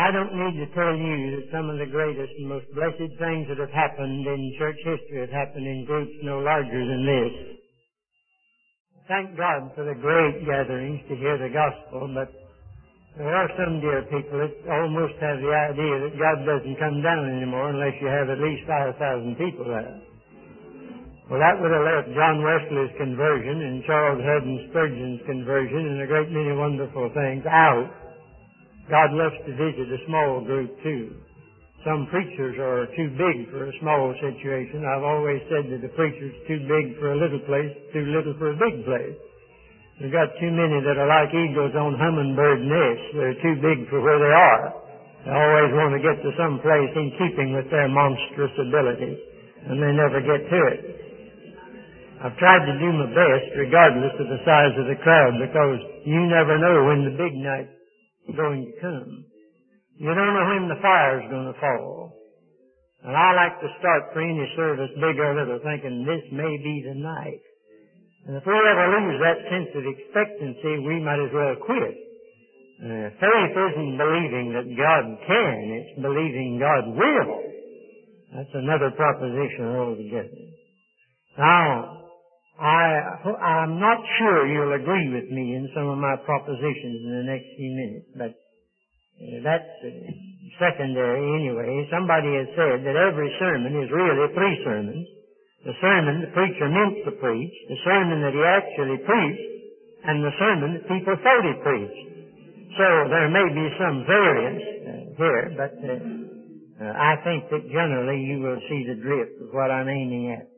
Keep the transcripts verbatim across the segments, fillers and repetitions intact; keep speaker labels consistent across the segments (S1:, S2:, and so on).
S1: I don't need to tell you that some of the greatest and most blessed things that have happened in church history have happened in groups no larger than this. Thank God for the great gatherings to hear the gospel, but there are some dear people that almost have the idea that God doesn't come down anymore unless you have at least five thousand people there. Well, that would have left John Wesley's conversion and Charles Haddon Spurgeon's conversion and a great many wonderful things out. God loves to visit a small group, too. Some preachers are too big for a small situation. I've always said that the preacher's too big for a little place, too little for a big place. We've got too many that are like eagles on hummingbird nests. They're too big for where they are. They always want to get to some place in keeping with their monstrous abilities, and they never get to it. I've tried to do my best, regardless of the size of the crowd, because you never know when the big night's going to come. You don't know when the fire's going to fall. And I like to start for any service, big or little, thinking this may be the night. And if we ever lose that sense of expectancy, we might as well quit. Uh, faith isn't believing that God can, it's believing God will. That's another proposition altogether. Now, I, I'm not sure you'll agree with me in some of my propositions in the next few minutes, but uh, that's uh, secondary anyway. Somebody has said that every sermon is really three sermons. The sermon the preacher meant to preach, the sermon that he actually preached, and the sermon that people thought he preached. So there may be some variance uh, here, but uh, uh, I think that generally you will see the drift of what I'm aiming at.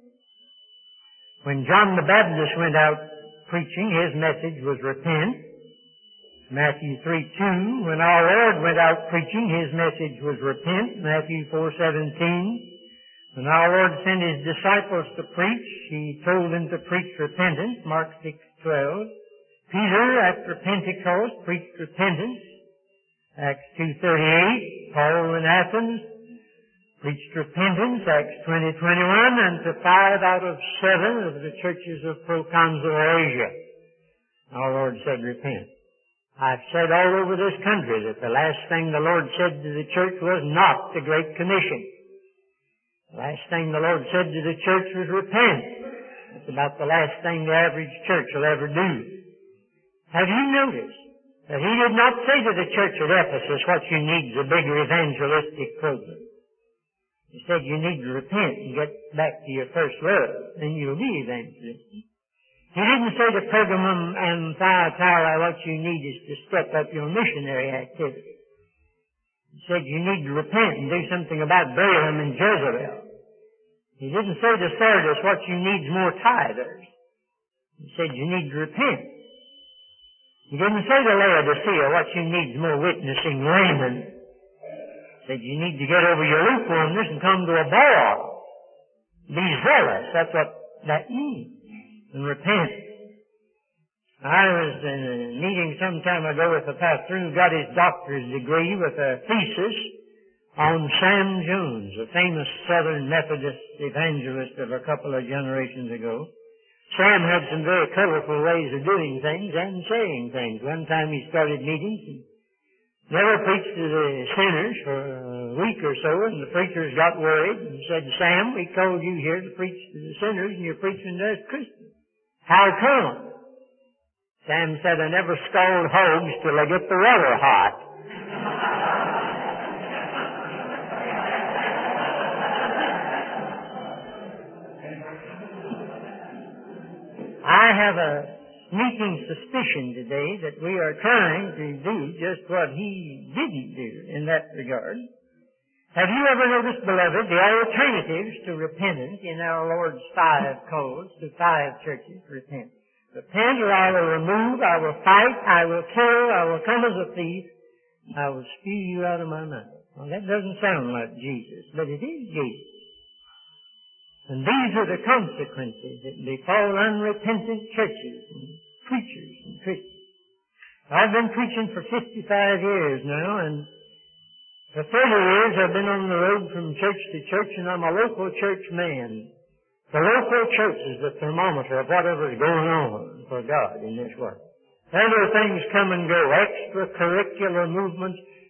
S1: When John the Baptist went out preaching, his message was repent. Matthew three two. When our Lord went out preaching, his message was repent. Matthew four seventeen. When our Lord sent his disciples to preach, he told them to preach repentance. Mark six twelve. Peter, after Pentecost, preached repentance. Acts two thirty-eight. Paul in Athens preached repentance, Acts twenty twenty-one, and to five out of seven of the churches of proconsular Asia, our Lord said, repent. I've said all over this country that the last thing the Lord said to the church was not the Great Commission. The last thing the Lord said to the church was repent. That's about the last thing the average church will ever do. Have you noticed that He did not say to the church at Ephesus, what you need is a bigger evangelistic program? He said you need to repent and get back to your first love, and you'll be evangelistic. He didn't say to Pergamum and Thyatira what you need is to step up your missionary activity. He said you need to repent and do something about Balaam and Jezebel. He didn't say to Sardis what you need is more tithers. He said you need to repent. He didn't say to Laodicea what you need is more witnessing laymen. Said you need to get over your lukewarmness and come to a boil. Be zealous. That's what that means. And repent. I was in a meeting some time ago with a pastor who got his doctor's degree with a thesis on Sam Jones, a famous Southern Methodist evangelist of a couple of generations ago. Sam had some very colorful ways of doing things and saying things. One time he started meetings and never preached to the sinners for a week or so, and the preachers got worried and said, Sam, we called you here to preach to the sinners, and you're preaching to us Christians. How come? Sam said, I never scold hogs till I get the rudder hot. I have a sneaking suspicion today that we are trying to do just what he didn't do in that regard. Have you ever noticed, beloved, the alternatives to repentance in our Lord's five calls to five churches? Repent. Repent, or I will remove, I will fight, I will kill, I will come as a thief, I will spew you out of my mouth. Well, that doesn't sound like Jesus, but it is Jesus. And these are the consequences that befall unrepentant churches and preachers and Christians. I've been preaching for fifty-five years now, and for thirty years I've been on the road from church to church, and I'm a local church man. The local church is the thermometer of whatever's going on for God in this world. Other things come and go, extracurricular movements,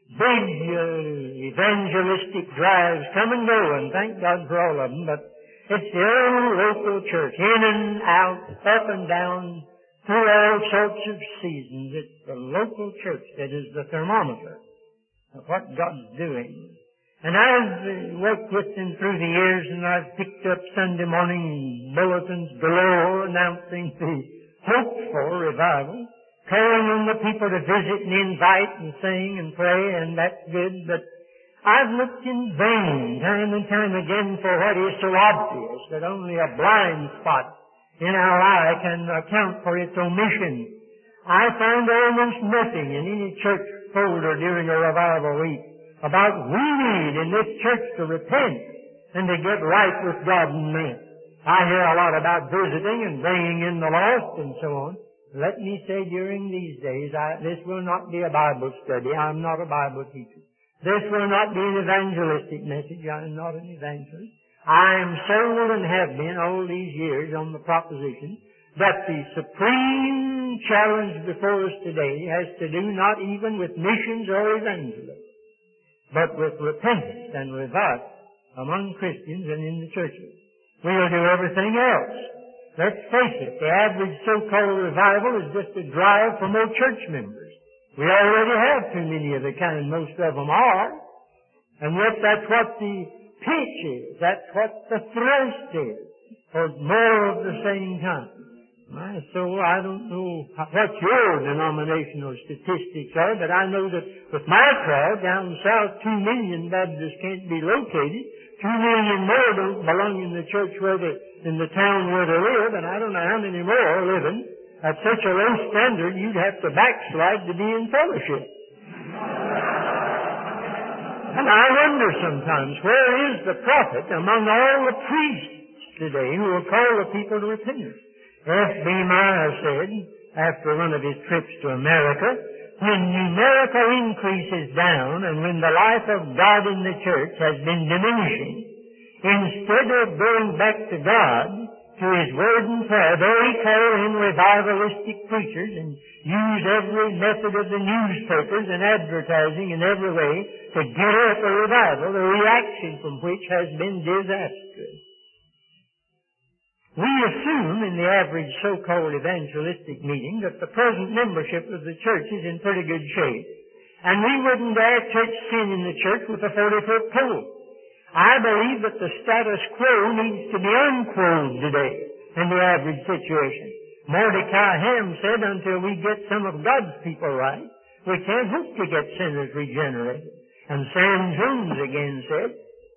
S1: big uh, evangelistic drives come and go, and thank God for all of them, but it's the old local church, in and out, up and down, through all sorts of seasons. It's the local church that is the thermometer of what God's doing. And I've uh, worked with them through the years, and I've picked up Sunday morning bulletins galore announcing the hoped for revival, calling on the people to visit and invite and sing and pray, and that's good, but I've looked in vain time and time again for what is so obvious that only a blind spot in our eye can account for its omission. I find almost nothing in any church folder during a revival week about we need in this church to repent and to get right with God and man. I hear a lot about visiting and bringing in the lost and so on. Let me say during these days, I, this will not be a Bible study. I'm not a Bible teacher. This will not be an evangelistic message. I am not an evangelist. I am sold and have been all these years on the proposition that the supreme challenge before us today has to do not even with missions or evangelism, but with repentance and revival among Christians and in the churches. We'll do everything else. Let's face it, the average so-called revival is just a drive for more church members. We already have too many of the kind most of them are. And yet that's what the pitch is. That's what the thrust is for more of the same kind. My soul, I don't know what your denominational statistics are, but I know that with my crowd down south, two million Baptists can't be located. Two million more don't belong in the church where they, in the town where they live, and I don't know how many more are living at such a low standard you'd have to backslide to be in fellowship. And I wonder sometimes, where is the prophet among all the priests today who will call the people to repentance? F B Meyer said, after one of his trips to America, when numerical increase is down and when the life of God in the church has been diminishing, instead of going back to God, to His Word and prayer, they call in revivalistic preachers and use every method of the newspapers and advertising in every way to get up a revival, the reaction from which has been disastrous. We assume in the average so-called evangelistic meeting that the present membership of the church is in pretty good shape, and we wouldn't dare touch sin in the church with a forty-foot pole. I believe that the status quo needs to be unquoted today in the average situation. Mordecai Ham said, until we get some of God's people right, we can't hope to get sinners regenerated. And Sam Jones again said,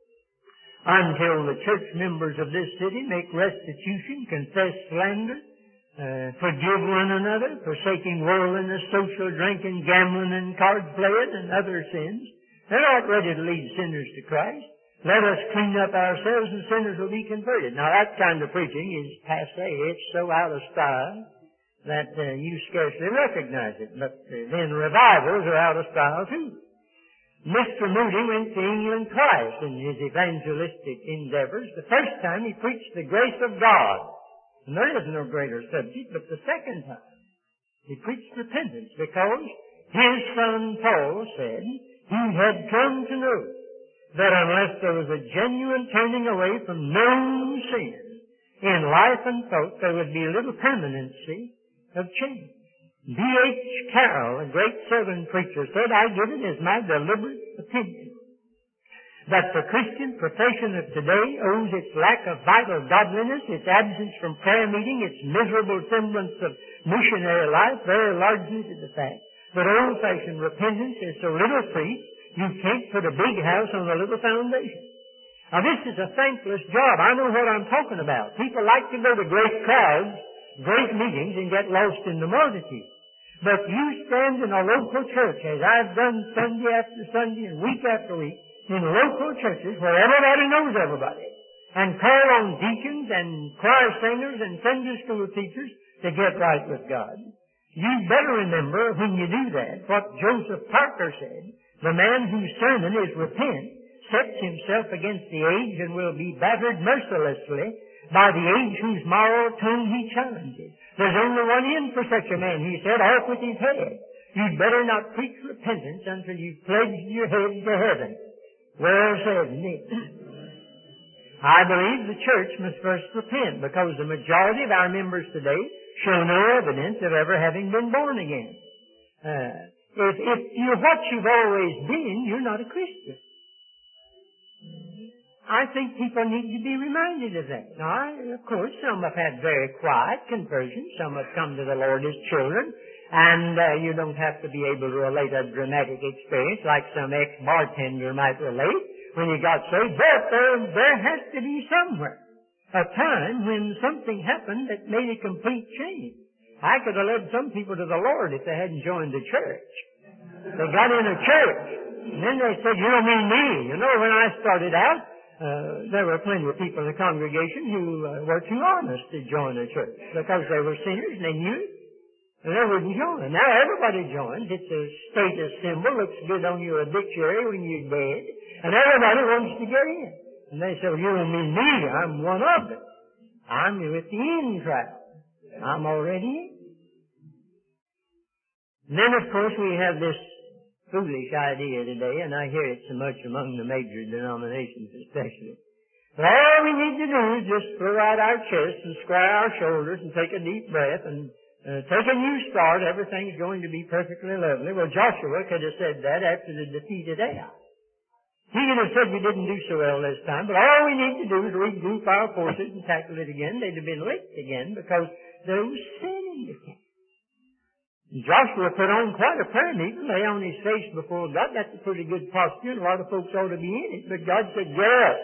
S1: until the church members of this city make restitution, confess slander, uh, forgive one another, forsaking worldliness, social drinking, gambling, and card playing, and other sins, they're not ready to lead sinners to Christ. Let us clean up ourselves and sinners will be converted. Now that kind of preaching is passé. It's so out of style that uh, you scarcely recognize it. But uh, then revivals are out of style too. Mister Moody went to England twice in his evangelistic endeavors. The first time he preached the grace of God. And there is no greater subject, but the second time he preached repentance because his son Paul said he had come to know that unless there was a genuine turning away from known sin in life and thought, there would be little permanency of change. B H Carroll, a great Southern preacher, said, I give it as my deliberate opinion that the Christian profession of today owes its lack of vital godliness, its absence from prayer meeting, its miserable semblance of missionary life, very largely to the fact that old-fashioned repentance is so little preached, you can't put a big house on a little foundation. Now this is a thankless job. I know what I'm talking about. People like to go to great crowds, great meetings, and get lost in the multitude. But you stand in a local church, as I've done Sunday after Sunday and week after week, in local churches where everybody knows everybody, and call on deacons and choir singers and Sunday school teachers to get right with God. You better remember when you do that what Joseph Parker said. The man whose sermon is repent sets himself against the age and will be battered mercilessly by the age whose moral tone he challenges. There's only one end for such a man, he said, off with his head. You'd better not preach repentance until you've pledged your head to heaven. Well said, Nick. I believe the church must first repent because the majority of our members today show no evidence of ever having been born again. Uh, if, if you're what you've always been, you're not a Christian. I think people need to be reminded of that. Now, I, of course, some have had very quiet conversions. Some have come to the Lord as children. And uh, you don't have to be able to relate a dramatic experience like some ex-bartender might relate when he got saved. But there, there has to be somewhere a time when something happened that made a complete change. I could have led some people to the Lord if they hadn't joined the church. They got in a church, and then they said, you don't mean me. You know, when I started out, uh, there were plenty of people in the congregation who uh, were too honest to join a church because they were sinners and they knew it. And they wouldn't join. Now everybody joins. It's a status symbol. Looks good on your obituary when you're dead. And everybody wants to get in. And they say, well, you don't mean me. I'm one of them. I'm with the in crowd. I'm already in. And then, of course, we have this foolish idea today, and I hear it so much among the major denominations especially. But all we need to do is just throw out our chest and square our shoulders and take a deep breath and Uh, take a new start, everything's going to be perfectly lovely. Well, Joshua could have said that after the defeat at Ai. He could have said we didn't do so well this time, but all we need to do is regroup our forces and tackle it again. They'd have been licked again because there was sin in the camp. Joshua put on quite a prayer meeting, lay on his face before God. That's a pretty good posture, and a lot of folks ought to be in it. But God said, get up.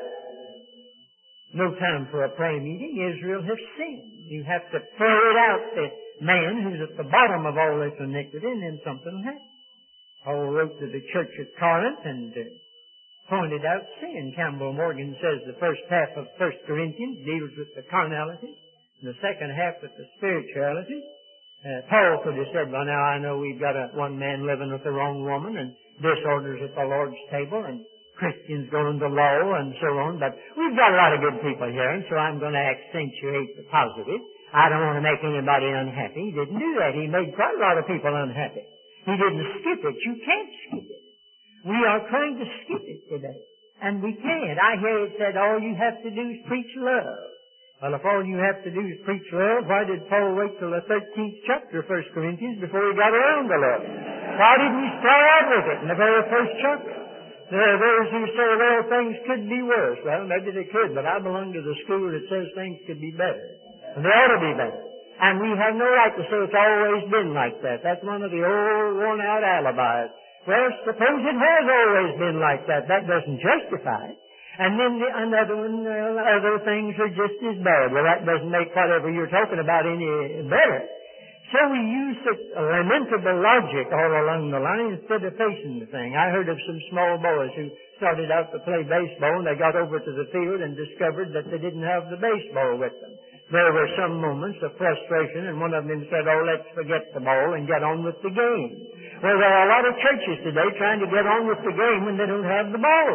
S1: No time for a prayer meeting. Israel has sinned. You have to pray it out. The man who's at the bottom of all this iniquity, and then something will happen. Paul wrote to the church at Corinth and uh, pointed out sin. Campbell Morgan says the first half of First Corinthians deals with the carnality, and the second half with the spirituality. Uh, Paul could have said, well, now I know we've got a, one man living with the wrong woman, and disorders at the Lord's table, and Christians going to law, and so on, but we've got a lot of good people here, and so I'm going to accentuate the positive. I don't want to make anybody unhappy. He didn't do that. He made quite a lot of people unhappy. He didn't skip it. You can't skip it. We are trying to skip it today, and we can't. I hear it said all you have to do is preach love. Well, if all you have to do is preach love, why did Paul wait till the thirteenth chapter of First Corinthians before he got around to love? Why didn't he start out with it in the very first chapter? There are those who say, well, things could be worse. Well, maybe they could, but I belong to the school that says things could be better. And they ought to be better. And we have no right to say it's always been like that. That's one of the old, worn-out alibis. Well, suppose it has always been like that. That doesn't justify it. And then the, another one, uh, other things are just as bad. Well, that doesn't make whatever you're talking about any better. So we use such a lamentable logic all along the line instead of facing the thing. I heard of some small boys who started out to play baseball, and they got over to the field and discovered that they didn't have the baseball with them. There were some moments of frustration, and one of them said, oh, let's forget the ball and get on with the game. Well, there are a lot of churches today trying to get on with the game when they don't have the ball.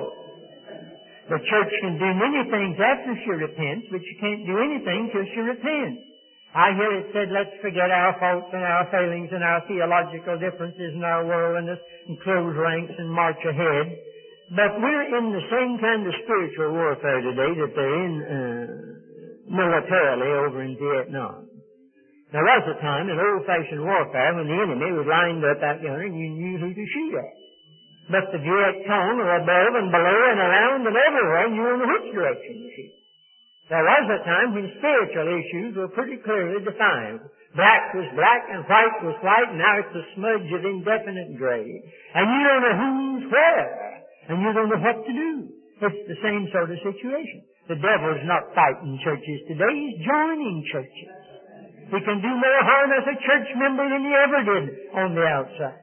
S1: The church can do many things after she repents, but you can't do anything till she repents. I hear it said, let's forget our faults and our failings and our theological differences and our worldliness and close ranks and march ahead. But we're in the same kind of spiritual warfare today that they're in uh, militarily over in Vietnam. There was a time in old-fashioned warfare when the enemy was lined up out yonder and you knew who to shoot at. But the Viet Cong are above and below and around and everywhere, and you don't know which direction to shoot. There was a time when spiritual issues were pretty clearly defined. Black was black and white was white, and now it's a smudge of indefinite gray. And you don't know who's where, and you don't know what to do. It's the same sort of situation. The devil's not fighting churches today, he's joining churches. He can do more harm as a church member than he ever did on the outside.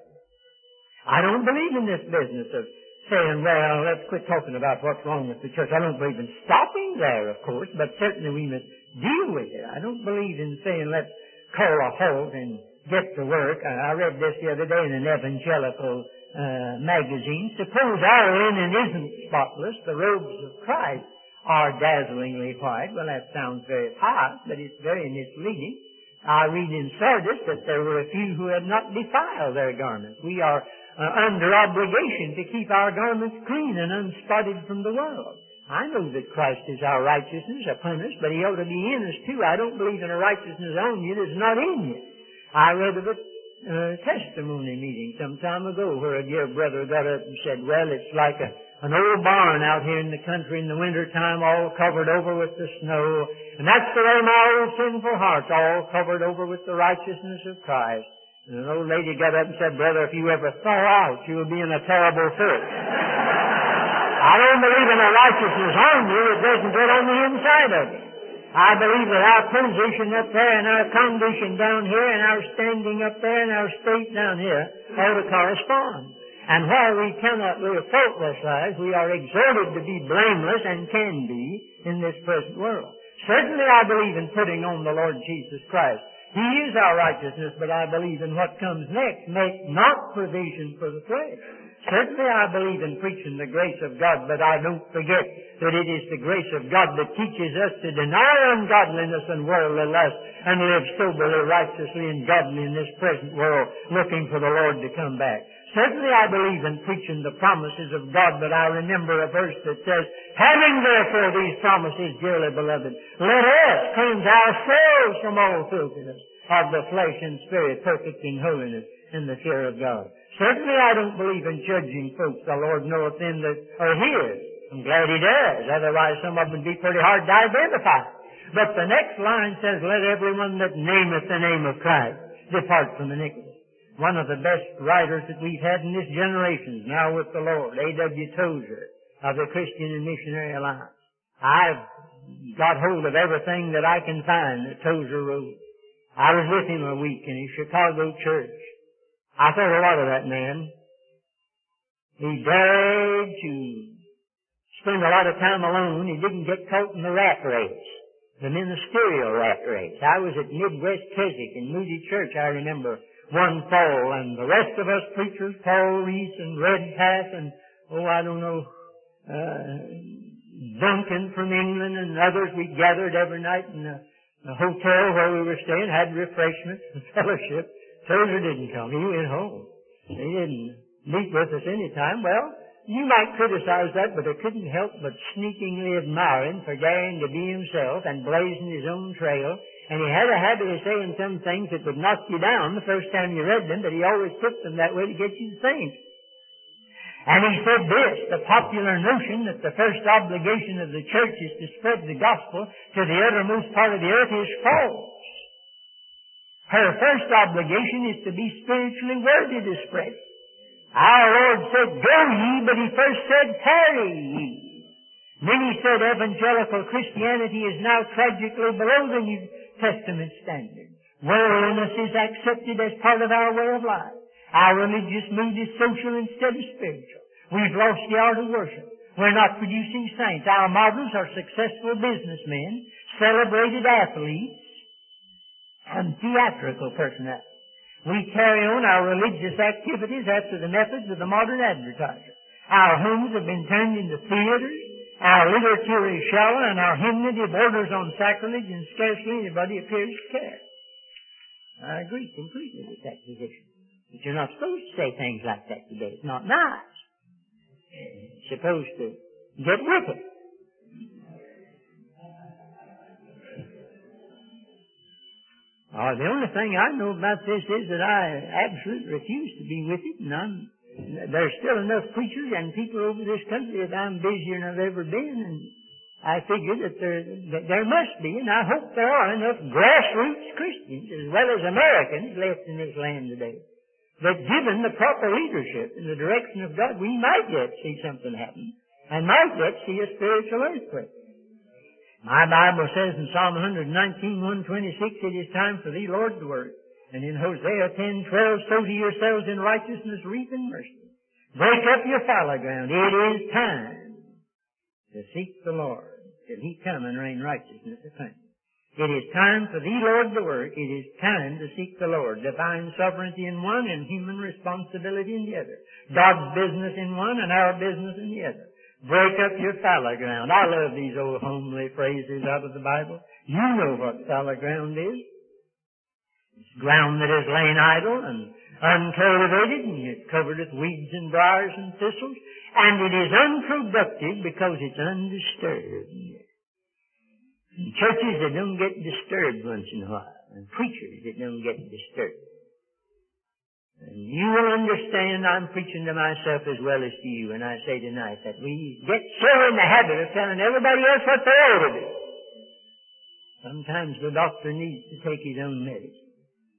S1: I don't believe in this business of saying, well, let's quit talking about what's wrong with the church. I don't believe in stopping there, of course, but certainly we must deal with it. I don't believe in saying, let's call a halt and get to work. I read this the other day in an evangelical uh, magazine. Suppose our linen isn't spotless, the robes of Christ are dazzlingly white. Well, that sounds very pious, but it's very misleading. I read in Sardis that there were a few who had not defiled their garments. We are uh, under obligation to keep our garments clean and unspotted from the world. I know that Christ is our righteousness upon us, but He ought to be in us too. I don't believe in a righteousness on you that's not in you. I read of a uh, testimony meeting some time ago where a dear brother got up and said, well, it's like a, an old barn out here in the country in the winter time, all covered over with the snow. And that's the way my old sinful heart's all covered over with the righteousness of Christ. And an old lady got up and said, brother, if you ever thaw out, you'll be in a terrible fix. I don't believe in a righteousness on you that doesn't get on the inside of you. I believe that our position up there and our condition down here and our standing up there and our state down here ought to correspond. And while we cannot live faultless lives, we are exhorted to be blameless and can be in this present world. Certainly I believe in putting on the Lord Jesus Christ. He is our righteousness, but I believe in what comes next. Make not provision for the flesh. Certainly I believe in preaching the grace of God, but I don't forget that it is the grace of God that teaches us to deny ungodliness and worldly lust and live soberly, righteously, and godly in this present world, looking for the Lord to come back. Certainly I believe in preaching the promises of God, but I remember a verse that says, having therefore these promises, dearly beloved, let us cleanse ourselves from all filthiness of the flesh and spirit, perfect in holiness in the fear of God. Certainly I don't believe in judging folks. The Lord knoweth them that are His. I'm glad He does. Otherwise some of them would be pretty hard to identify. But the next line says, let everyone that nameth the name of Christ depart from iniquity. One of the best writers that we've had in this generation is now with the Lord, A W Tozer of the Christian and Missionary Alliance. I've got hold of everything that I can find that Tozer wrote. I was with him a week in his Chicago church. I thought a lot of that man. He dared to spend a lot of time alone. He didn't get caught in the rat race, the ministerial rat race. I was at Midwest Keswick in Moody Church, I remember, one fall, and the rest of us preachers, Paul Reese and Redpath and, oh, I don't know, uh, Duncan from England and others, we gathered every night in a, a hotel where we were staying, had refreshments and fellowship. Tozer didn't come. He went home. He didn't meet with us any time. Well, you might criticize that, but I couldn't help but sneakingly admire him for daring to be himself and blazing his own trail. And he had a habit of saying some things that would knock you down the first time you read them, but he always took them that way to get you to think. And he said this, the popular notion that the first obligation of the church is to spread the gospel to the uttermost part of the earth is false. Her first obligation is to be spiritually worthy to spread. Our Lord said, go ye, but He first said, tarry ye. Many said evangelical Christianity is now tragically below the New Testament standard. Worldliness is accepted as part of our way of life. Our religious mood is social instead of spiritual. We've lost the art of worship. We're not producing saints. Our models are successful businessmen, celebrated athletes, and theatrical personality. We carry on our religious activities after the methods of the modern advertiser. Our homes have been turned into theaters. Our literature is shallow, and our hymnody borders on sacrilege, and scarcely anybody appears to care. I agree completely with that position. But you're not supposed to say things like that today. It's not nice. You're supposed to get with it. Uh, the only thing I know about this is that I absolutely refuse to be with it, and I'm, there's still enough preachers and people over this country that I'm busier than I've ever been, and I figure that there, that there must be, and I hope there are enough grassroots Christians as well as Americans left in this land today, that given the proper leadership in the direction of God, we might yet see something happen, and might yet see a spiritual earthquake. My Bible says in Psalm one nineteen, one twenty-six, it is time for thee, Lord, to work. And in Hosea ten, twelve, sow to yourselves in righteousness, reap in mercy. Break up your fallow ground. It is time to seek the Lord till He come and rain righteousness upon you. It is time for thee, Lord, to work. It is time to seek the Lord. Divine sovereignty in one and human responsibility in the other. God's business in one and our business in the other. Break up your fallow ground. I love these old homely phrases out of the Bible. You know what fallow ground is. ground that has lain idle and uncultivated, and it's covered with weeds and briars and thistles, and it is unproductive because it's undisturbed. And churches that don't get disturbed once in a while, and preachers that don't get disturbed. And you will understand I'm preaching to myself as well as to you, and I say tonight that we get so in the habit of telling everybody else what they ought to do. Sometimes the doctor needs to take his own medicine.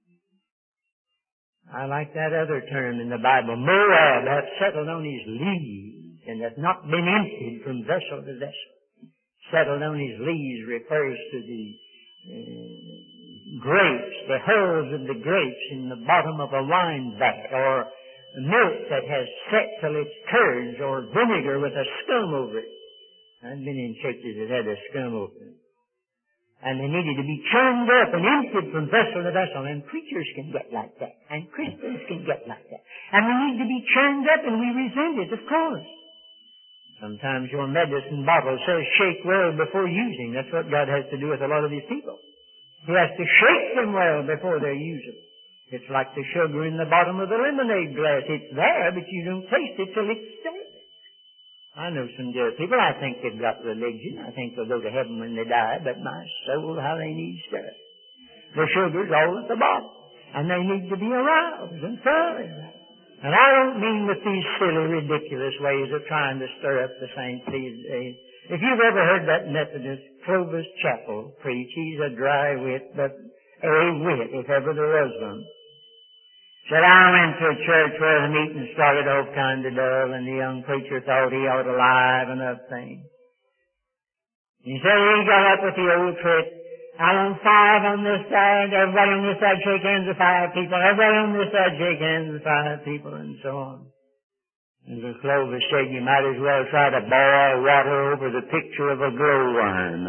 S1: I like that other term in the Bible. Moab hath settled on his lees, and hath not been emptied from vessel to vessel. Settled on his lees refers to the uh, grapes, the hulls of the grapes in the bottom of a wine vat, or milk that has set till it's curds, or vinegar with a scum over it. I've been in churches that had a scum over it. And they needed to be churned up and emptied from vessel to vessel. And preachers can get like that. And Christians can get like that. And we need to be churned up, and we resent it, of course. Sometimes your medicine bottle says shake well before using. That's what God has to do with a lot of these people. He has to shake them well before they use them. It's like the sugar in the bottom of the lemonade glass. It's there, but you don't taste it till it's there. I know some dear people, I think they've got religion. I think they'll go to heaven when they die, but my soul, how they need stir. The sugar's all at the bottom, and they need to be aroused and fed. And I don't mean with these silly, ridiculous ways of trying to stir up the saints these days. If you've ever heard that Methodist Clovis Chapel preach, he's a dry wit, but a wit, if ever there was one. Said, I went to a church where the meeting started off kind of dull, and the young preacher thought he ought to liven up things. He said he got up with the old trick. I want five on this side, everybody on this side shake hands with five people, everybody on this side shake hands with five people, and so on. And the Clovis said you might as well try to boil water over the picture of a glowworm.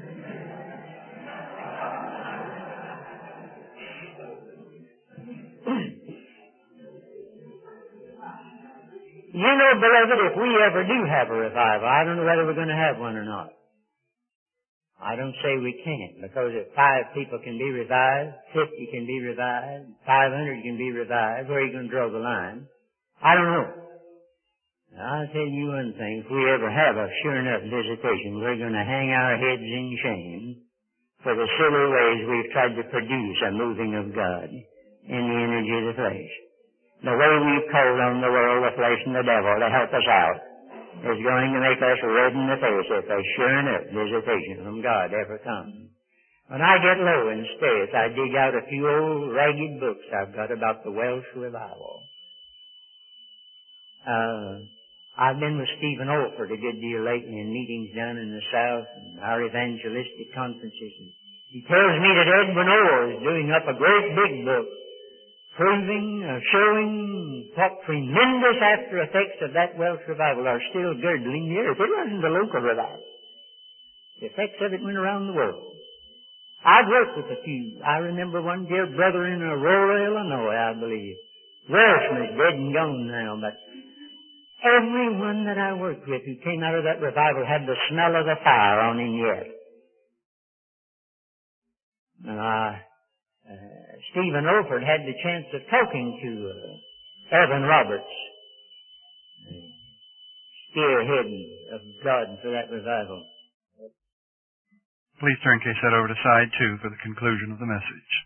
S1: You know, beloved, if we ever do have a revival, I don't know whether we're going to have one or not. I don't say we can't, because if five people can be revived, fifty can be revived, five hundred can be revived, where are you going to draw the line? I don't know. I'll tell you one thing, if we ever have a sure enough visitation, we're going to hang our heads in shame for the silly ways we've tried to produce a moving of God in the energy of the flesh. The way we've called on the world, the flesh, and the devil to help us out is going to make us red in the face if a sure enough visitation from God ever comes. When I get low in spirits, I dig out a few old ragged books I've got about the Welsh revival. Uh, I've been with Stephen Olford a good deal lately in meetings down in the South and our evangelistic conferences. And he tells me that Edwin Orr is doing up a great big book proving, uh, showing what tremendous after effects of that Welsh revival are still girdling the earth. It wasn't a local revival. The effects of it went around the world. I've worked with a few. I remember one dear brother in Aurora, Illinois, I believe. Welshman's dead and gone now, but everyone that I worked with who came out of that revival had the smell of the fire on him yet. And I... Uh, Stephen Olford had the chance of talking to uh, Evan Roberts, uh, spearhead of God for that revival.
S2: Please turn K S E T over to side two for the conclusion of the message.